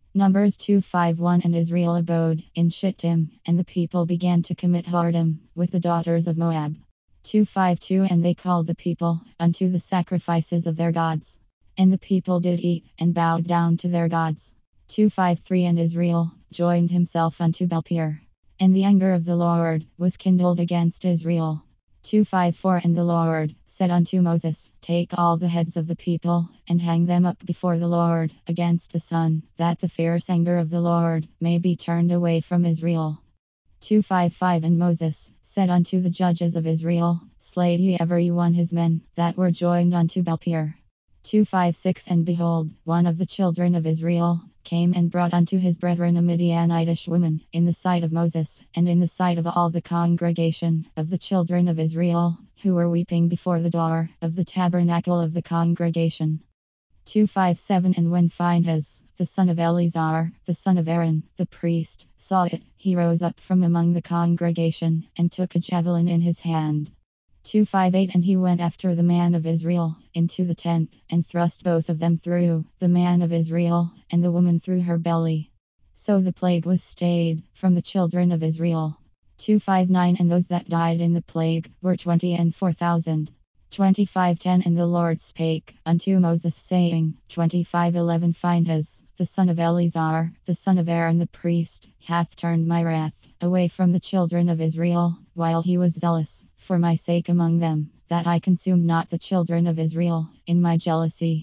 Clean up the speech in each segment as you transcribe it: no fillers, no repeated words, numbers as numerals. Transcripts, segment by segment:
Numbers 2:5-1. And Israel abode in Shittim, and the people began to commit whoredom with the daughters of Moab. 2:5-2. And they called the people unto the sacrifices of their gods. And the people did eat and bowed down to their gods. 2:5-3. And Israel joined himself unto Baalpeor. And the anger of the Lord was kindled against Israel. 2:5-4. And the Lord said unto Moses, Take all the heads of the people, and hang them up before the Lord against the sun, that the fierce anger of the Lord may be turned away from Israel. 2:5-5. And Moses said unto the judges of Israel, Slay ye every one his men that were joined unto Baalpeor. 2:5-6. And behold, one of the children of Israel came and brought unto his brethren a Midianitish woman in the sight of Moses, and in the sight of all the congregation of the children of Israel, who were weeping before the door of the tabernacle of the congregation. 2:5-7. And when Phinehas, the son of Eleazar, the son of Aaron, the priest, saw it, he rose up from among the congregation, and took a javelin in his hand. 2:5-8. And he went after the man of Israel into the tent, and thrust both of them through, the man of Israel, and the woman through her belly. So the plague was stayed from the children of Israel. 2:5-9. And those that died in the plague were 24,000. 25:10. And the Lord spake unto Moses, saying, 25:11. Phinehas, the son of Eleazar, the son of Aaron the priest, hath turned my wrath away from the children of Israel, while he was zealous for my sake among them, that I consumed not the children of Israel in my jealousy.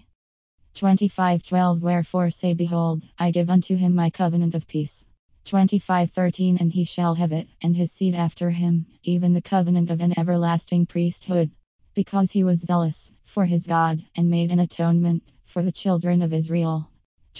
25:12. Wherefore say, Behold, I give unto him my covenant of peace. 25:13. And he shall have it, and his seed after him, even the covenant of an everlasting priesthood, because he was zealous for his God, and made an atonement for the children of Israel.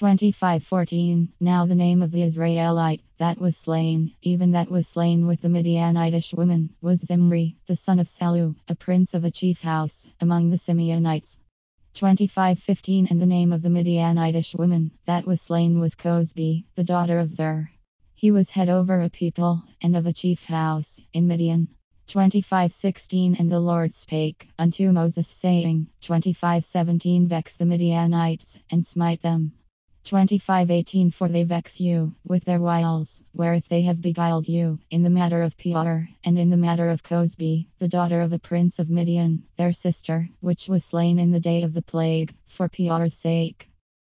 25:14. Now the name of the Israelite that was slain, even that was slain with the Midianitish woman, was Zimri, the son of Salu, a prince of a chief house among the Simeonites. 25:15. And the name of the Midianitish woman that was slain was Cosbi, the daughter of Zer. He was head over a people, and of a chief house in Midian. 25:16. And the Lord spake unto Moses, saying, 25:17. Vex the Midianites, and smite them. 25:18. For they vex you with their wiles, wherewith they have beguiled you, in the matter of Peor, and in the matter of Cosbi, the daughter of a prince of Midian, their sister, which was slain in the day of the plague, for Peor's sake.